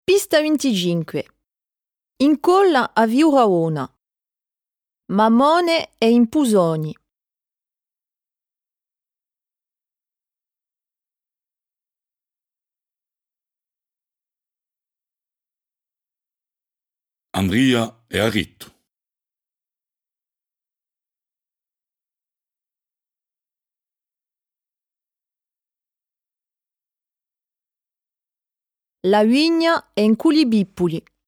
Pista 25. Incolla a Viuraona. Mammone è in Pusoni. Andria è a Ritto. La Vigna è in Culibippuli.